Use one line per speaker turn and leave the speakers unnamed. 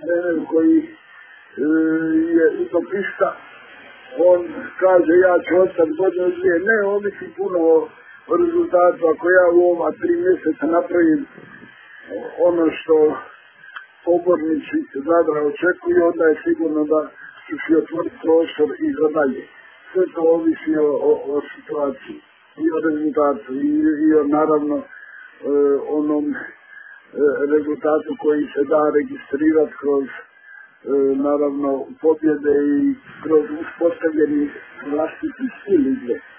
trener koji je utopista, on kaže ja ću ostati godinu dvije, ne, ovisi puno o rezultatu. Ako ja u ova 3 mjeseca napravim ono što pobornici Zadra očekuju, onda je sigurno da ću si otvoriti prostor i za dalje. Sve to ovisi o situaciji i o rezultatu i o naravno onom rezultatu koji se da registrirati kroz naravno pobjede i kroz uspostavljeni vlastiti stil igre.